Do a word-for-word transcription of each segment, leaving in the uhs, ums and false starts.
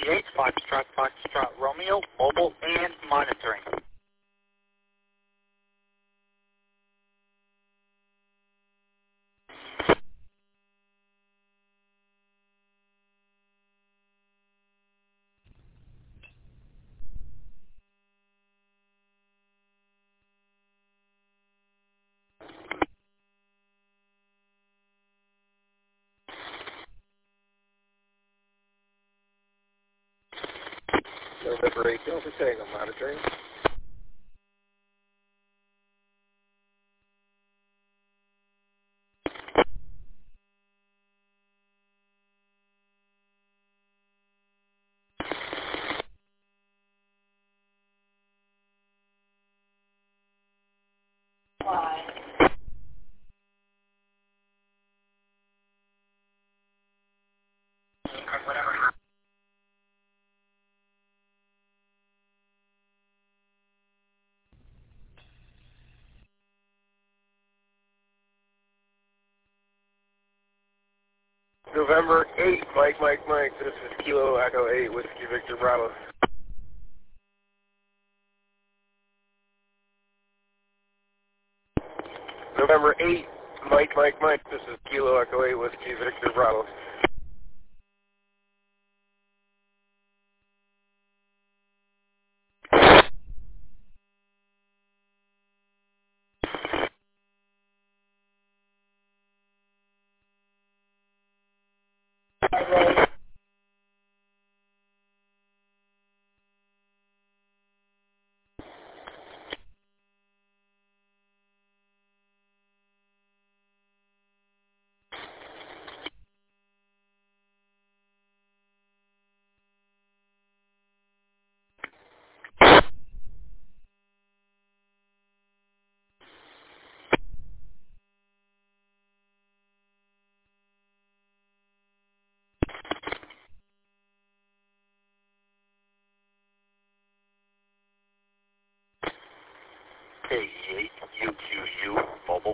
eight, Foxtrot, Foxtrot, Romeo, mobile and monitoring. November eight, Delta Tango monitoring. Why? Whatever. November eight, Mike, Mike, Mike. This is Kilo Echo eight, Whiskey Victor Bravo. November eight, Mike, Mike, Mike. This is Kilo Echo eight, Whiskey Victor Bravo. K E eight, U Q U, mobile.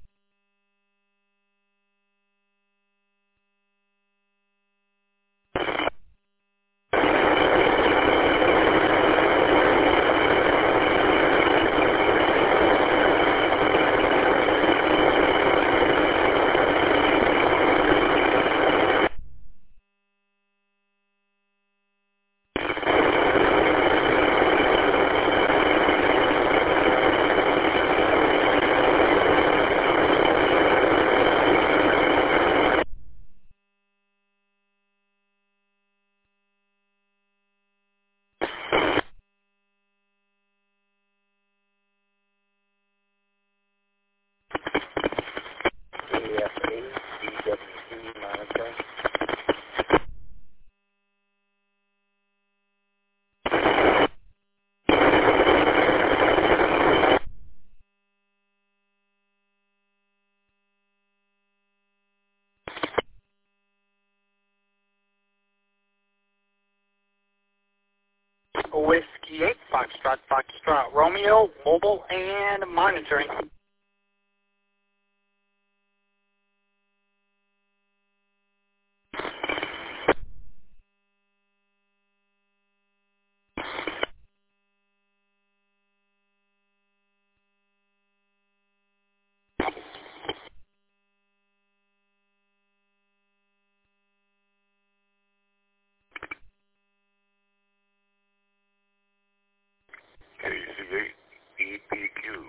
Whiskey eight, Foxtrot, Foxtrot, Romeo, mobile and monitoring. K C eight E P Q.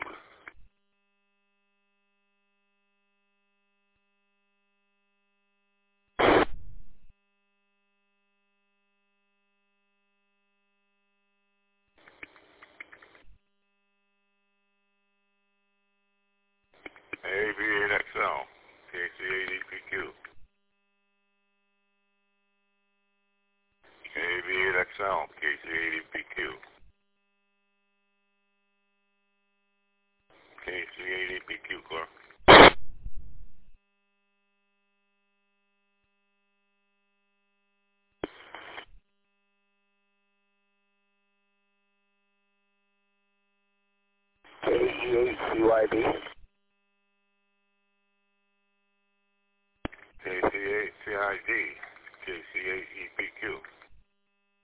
A V eight X L, K C eight E P Q. A V eight X L, K C eight E P Q. K C eight E P Q, clear. K E eight C Y B. K C eight C I D, K C eight E P Q.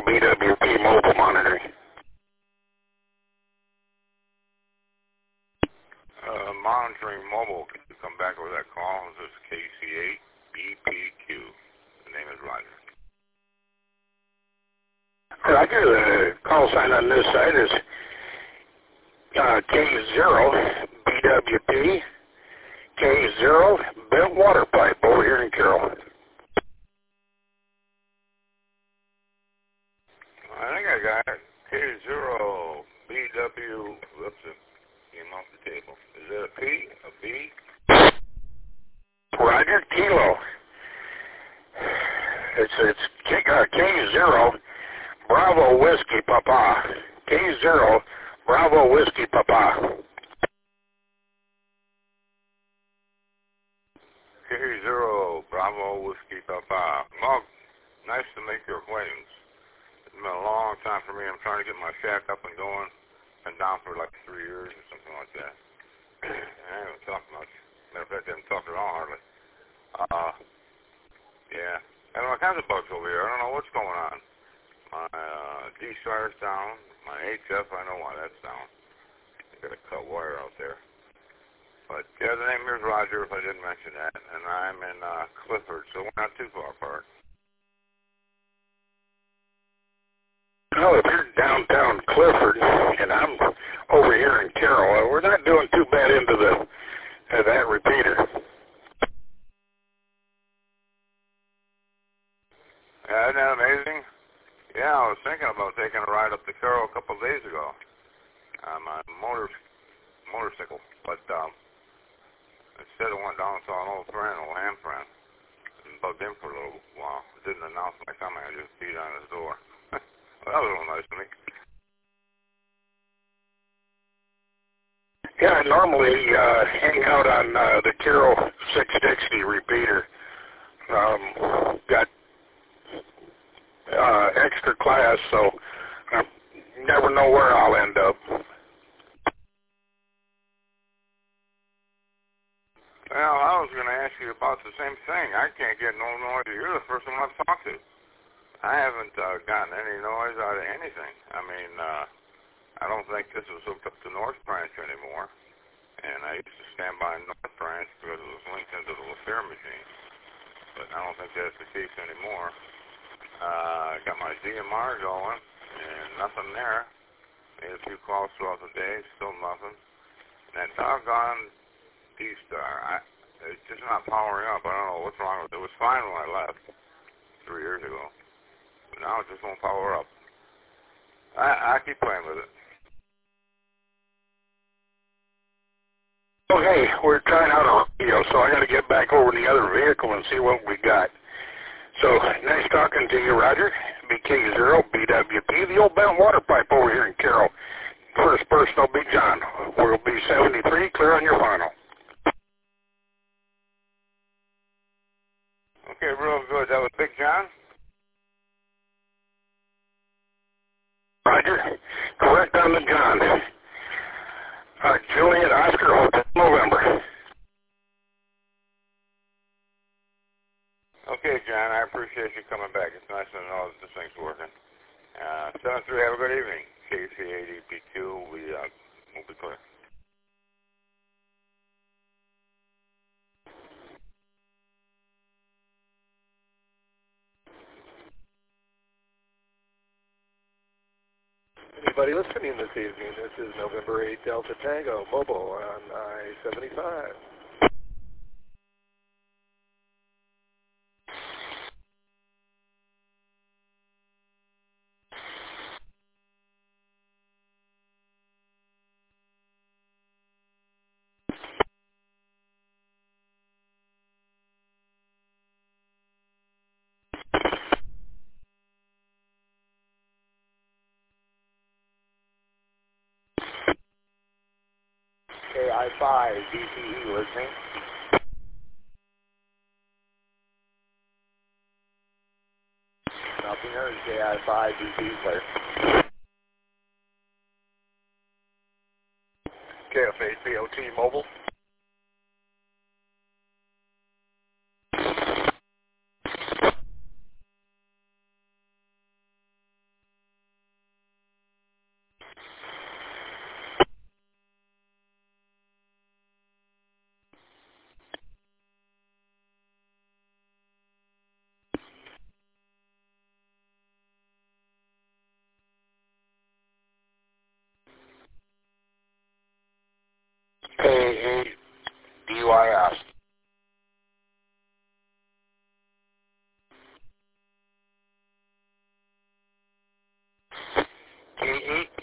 B W P mobile monitoring. Uh, monitoring mobile. Can you come back with that call? This is K C eight B P Q. The name is Roger. Roger, the call sign on this side is uh, K zero B W P, K zero bent water pipe over here in Carroll. I think I got it. K zero B W. Whoops, it came off the table. Is it a P? A B? Roger, Kilo. It's it's K, uh, K zero Bravo Whiskey Papa. K zero Bravo Whiskey Papa. K zero Bravo Whiskey Papa. Well, nice to make your acquaintance. It's been a long time for me. I'm trying to get my shack up and going. Been down for like three years or something like that. I haven't talked much. Matter of fact, I haven't talked at all hardly. Uh, yeah. I have all kinds of bugs over here. I don't know what's going on. My uh, D-Star's down. My H F, I know why that's down. I got a cut wire out there. But yeah, the name here is Roger, if I didn't mention that. And I'm in uh, Clifford, so we're not too far apart. Well, if you're downtown Clifford and I'm over here in Carroll, we're not doing too bad into the uh, that repeater. Yeah, isn't that amazing? Yeah, I was thinking about taking a ride up to Carroll a couple of days ago on my motor, motorcycle, but um, instead I went down and saw an old friend, an old ham friend, and bugged in for a little while. Didn't announce my coming, I just beat on his door. Well, that was a little nice to me. Yeah, I normally uh, hang out on uh, the Carroll six sixty repeater. Um, got uh, extra class, so I never know where I'll end up. Well, I was going to ask you about the same thing. I can't get no noise. You're the first one I've talked to. I haven't uh, gotten any noise out of anything. I mean, uh, I don't think this is hooked up to North Branch anymore. And I used to stand by North Branch because it was linked into the LaFair machine. But I don't think that's the case anymore. Uh, I got my D M R going, and nothing there. Made a few calls throughout the day, still nothing. And that doggone D-Star, I, it's just not powering up. I don't know what's wrong with it. It was fine when I left three years ago. But now it just won't power up. I, I keep playing with it. Okay, we're trying out a radio, so I got to get back over to the other vehicle and see what we got. So, nice talking to you, Roger. B K zero B W P, the old bent water pipe over here in Carroll. First person will be John. We'll be seventy-three, clear on your final. Okay, real good. That was Big John? Roger. Correct on the John. Uh, Juliet Oscar Hotel, November. Okay, John, I appreciate you coming back. It's nice to know that this thing's working. Uh, seven three, have a good evening. K C eight E P Q, we, uh, we'll be clear. Anybody listening this evening? This is November eighth Delta Tango Mobile on I seventy-five. K I five B T E listening. Nothing heard. K I five B T E clear. K F eight B O T Mobile.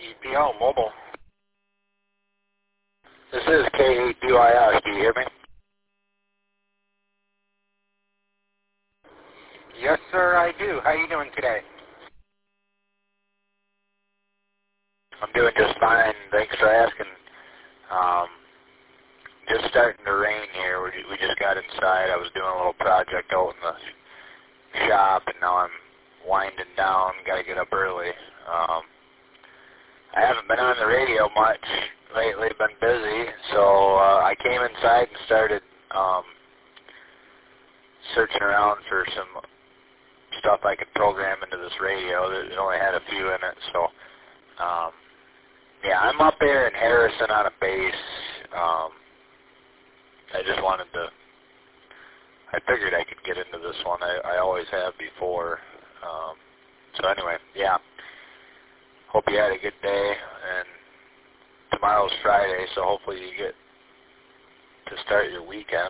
E P L Mobile. This is K eight D Y S. Do you hear me? Yes, sir, I do. How you doing today? I'm doing just fine. Thanks for asking. Um, just starting to rain here. We, we just got inside. I was doing a little project out in the shop, and now I'm winding down. Got to get up early. Um, I haven't been on the radio much lately. Been busy, so uh, I came inside and started um, searching around for some stuff I could program into this radio. It only had a few in it, so um, yeah, I'm up there in Harrison on a base. Um, I just wanted to. I figured I could get into this one. I, I always have before. Um, so anyway, yeah. Hope you had a good day, and tomorrow's Friday, so hopefully you get to start your weekend.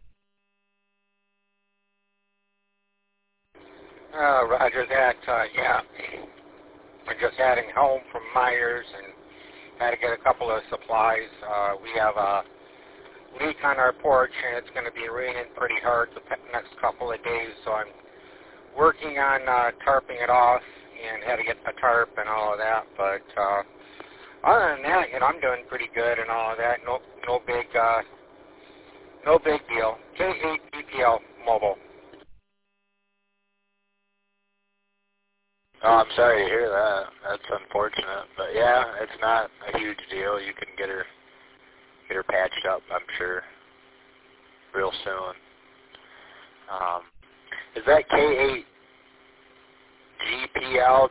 Uh, roger that. Uh, yeah. We're just heading home from Myers and had to get a couple of supplies. Uh, we have a leak on our porch, and it's going to be raining pretty hard the next couple of days, so I'm working on uh, tarping it off and had to get a tarp and all of that. But uh, other than that, you know, I'm doing pretty good and all of that. No, no big, uh, no big deal. K eight D P L Mobile. Oh, I'm sorry to hear that. That's unfortunate, but yeah, it's not a huge deal. You can get her, get her patched up, I'm sure, real soon. Um, is that K eight G P L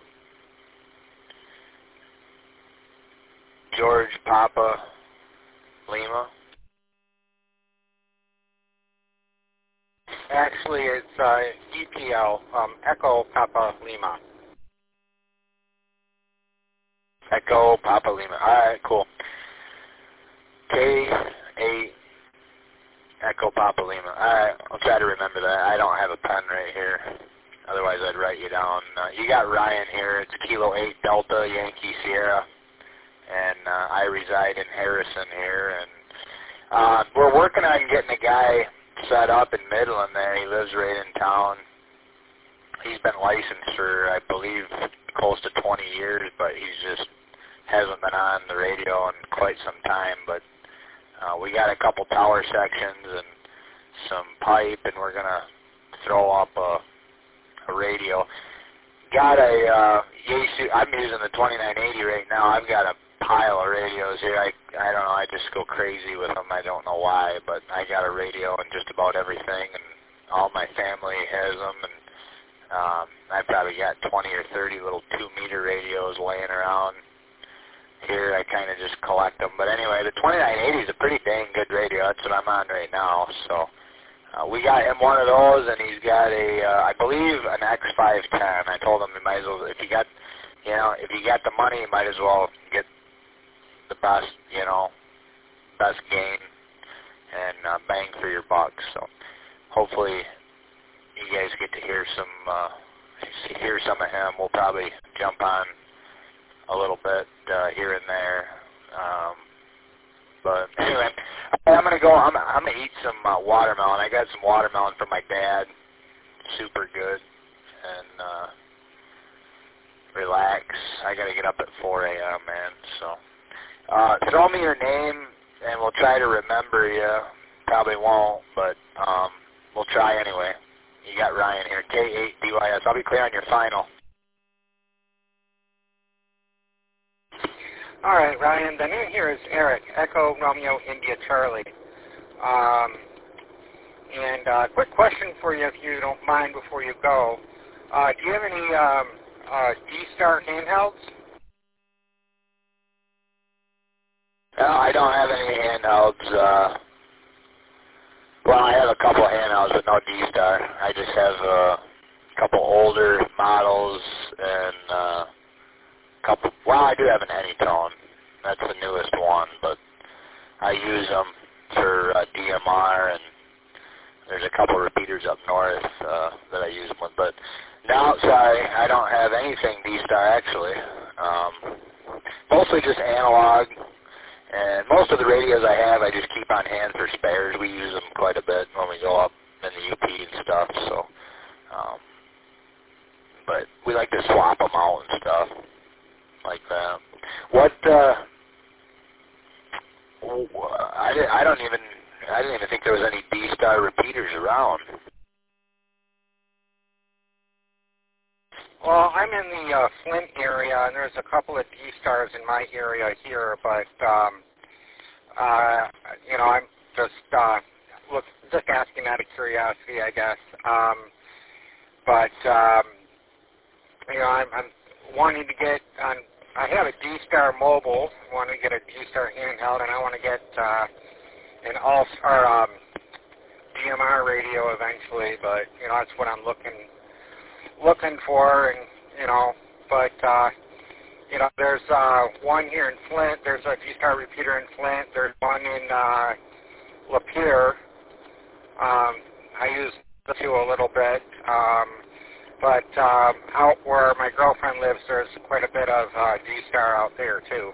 George Papa Lima? Actually, it's uh, E P L, um, Echo Papa Lima. Echo Papa Lima. All right, cool. K eight Echo Papa Lima. All right, I'll try to remember that. I don't have a pen right here. Otherwise, I'd write you down. Uh, you got Ryan here. It's Kilo eight Delta Yankee Sierra, and uh, I reside in Harrison here. And uh, we're working on getting a guy set up in Midland there. He lives right in town. He's been licensed for, I believe, close to twenty years, but he's just hasn't been on the radio in quite some time. But uh, we got a couple tower sections and some pipe, and we're going to throw up a, a radio. Got a uh, Yaesu, I'm using the twenty-nine eighty right now. I've got a pile of radios here. I, I don't know, I just go crazy with them. I don't know why, but I got a radio and just about everything, and all my family has them, and um, I probably got twenty or thirty little two-meter radios laying around here. I kind of just collect them. But anyway, the twenty-nine eighty is a pretty dang good radio. That's what I'm on right now. So uh, we got him one of those, and he's got a, uh, I believe, an X five ten. I told him he might as well, if you got, you know, if you got the money, you might as well get the best, you know, best gain and uh, bang for your buck. So hopefully you guys get to hear some, uh, hear some of him. We'll probably jump on a little bit uh, here and there. Um, but anyway, I'm gonna go. I'm, I'm gonna eat some uh, watermelon. I got some watermelon from my dad. Super good, and uh, relax. I gotta get up at four A M man. So uh, throw me your name, and we'll try to remember you. Probably won't, but um, we'll try anyway. You got Ryan here, K eight D Y S. I'll be clear on your final. All right, Ryan. The name here is Eric, Echo Romeo India Charlie. Um, and uh, quick question for you, if you don't mind, before you go. Uh, do you have any um, uh, D-Star handhelds? No, I don't have any handhelds. Uh, well, I have a couple handhelds, but no D-Star. I just have a couple older models and uh, couple. Well, I do have an Anytone. That's the newest one, but I use them for uh, D M R, and there's a couple repeaters up north uh, that I use them with. But no, sorry, I don't have anything D-Star actually. Um, mostly just analog. And most of the radios I have, I just keep on hand for spares. We use them quite a bit when we go up in the U P and stuff. So, um, but we like to swap them out and stuff like that. What? Uh, I didn't, I don't even. I didn't even think there was any D-Star repeaters around. Well, I'm in the uh, Flint area, and there's a couple of D-Stars in my area here, but, um, uh, you know, I'm just, uh, look, just asking out of curiosity, I guess. Um, but, um, you know, I'm, I'm wanting to get on, I have a D-Star mobile, wanting to get a D-Star handheld, and I want to get uh, an all-star um, D M R radio eventually, but, you know, that's what I'm looking looking for, and you know, but uh, you know, there's uh, one here in Flint. There's a G-Star repeater in Flint. There's one in uh, Lapeer. Um, I use the two a little bit, um, but um, out where my girlfriend lives, there's quite a bit of uh, G-Star out there too.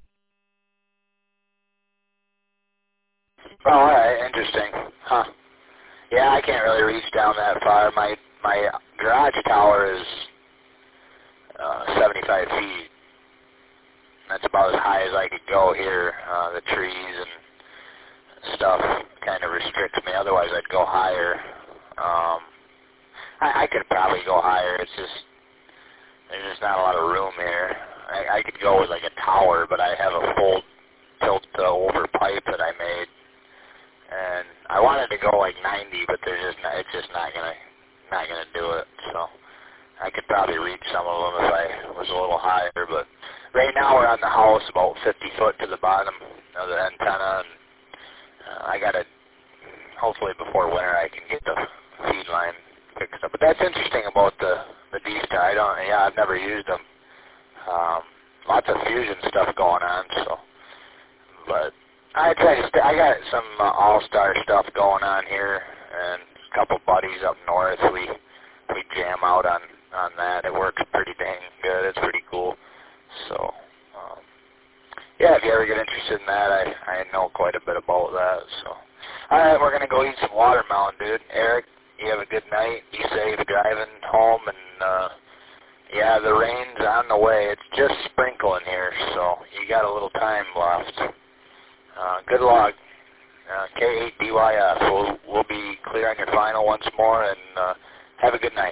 Oh, all right, interesting. Huh. Yeah, I can't really reach down that far. My my garage tower is uh, seventy-five feet. That's about as high as I could go here. Uh, the trees and stuff kind of restricts me. Otherwise, I'd go higher. Um, I, I could probably go higher. It's just there's just not a lot of room here. I, I could go with like a tower, but I have a full tilt uh, over pipe that I made. And I wanted to go like ninety, but there's just not, it's just not gonna not gonna do it. So I could probably reach some of them if I was a little higher. But right now we're on the house about fifty foot to the bottom of the antenna, and uh, I gotta hopefully before winter I can get the feed line fixed up. But that's interesting about the the D-Star. I don't. Yeah, I've never used them. Um, lots of fusion stuff going on. So, but. I try to st- I got some uh, all-star stuff going on here, and a couple buddies up north. We we jam out on, on that. It works pretty dang good. It's pretty cool. So, um, yeah, if you ever get interested in that, I, I know quite a bit about that. So, all right, we're going to go eat some watermelon, dude. Eric, you have a good night. Be safe driving home, and, uh, yeah, the rain's on the way. It's just sprinkling here, so you got a little time left. Uh, good luck. Uh, K eight D Y F. We'll, we'll be clear on your final once more, and uh, have a good night.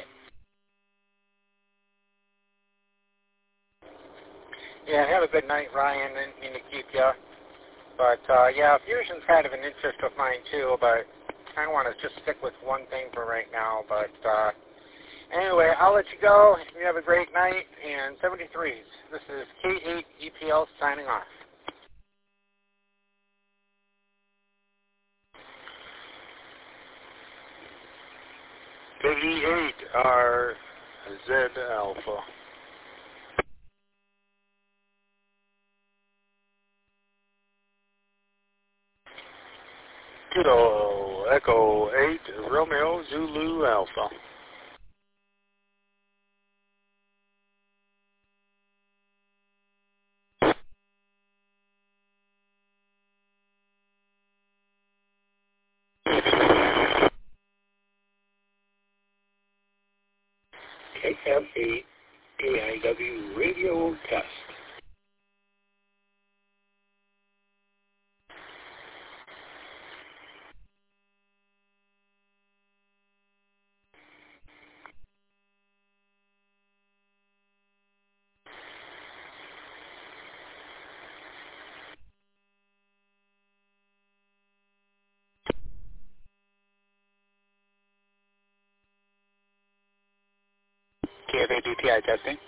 Yeah, have a good night, Ryan. Didn't mean to keep you. But, uh, yeah, fusion's kind of an interest of mine, too, but I kind of want to just stick with one thing for right now. But, uh, anyway, I'll let you go. You have a great night, and seventy-threes. This is K eight E P L signing off. K E eight R Z Alpha. Kilo Echo eight Romeo Zulu Alpha. K F eight A I W radio test. K F eight D T I testing.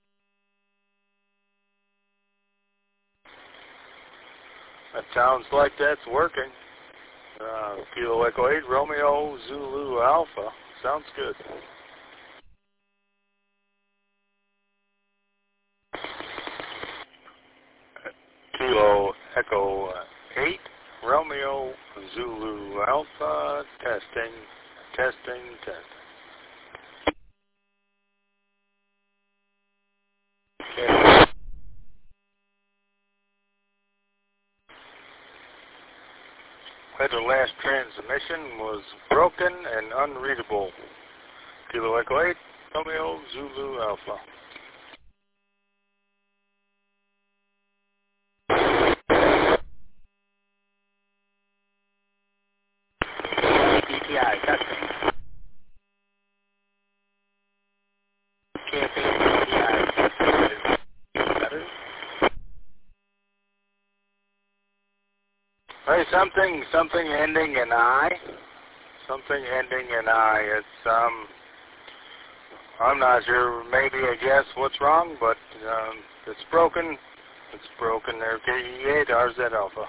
That sounds like that's working. Uh, Kilo Echo eight Romeo Zulu Alpha. Sounds good. Kilo Echo eight Romeo Zulu Alpha. Testing, testing, testing. Said the last transmission was broken and unreadable. Kilo Echo eight, Romeo Zulu Alpha. B T I, testing. K F A B T I, testing. Better? Hey, something, something ending in I. Something ending in I. It's, um, I'm not sure, maybe I guess what's wrong, but um, it's broken. It's broken there. K E eight, R Z Alpha.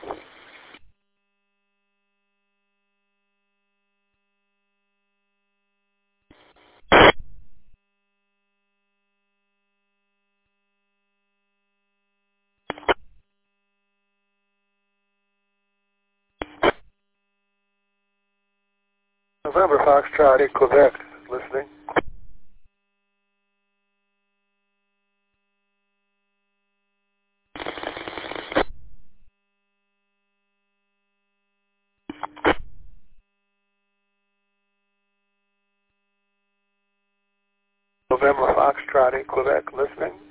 November Foxtrot eight Quebec, listening. November Foxtrot eight Quebec, listening.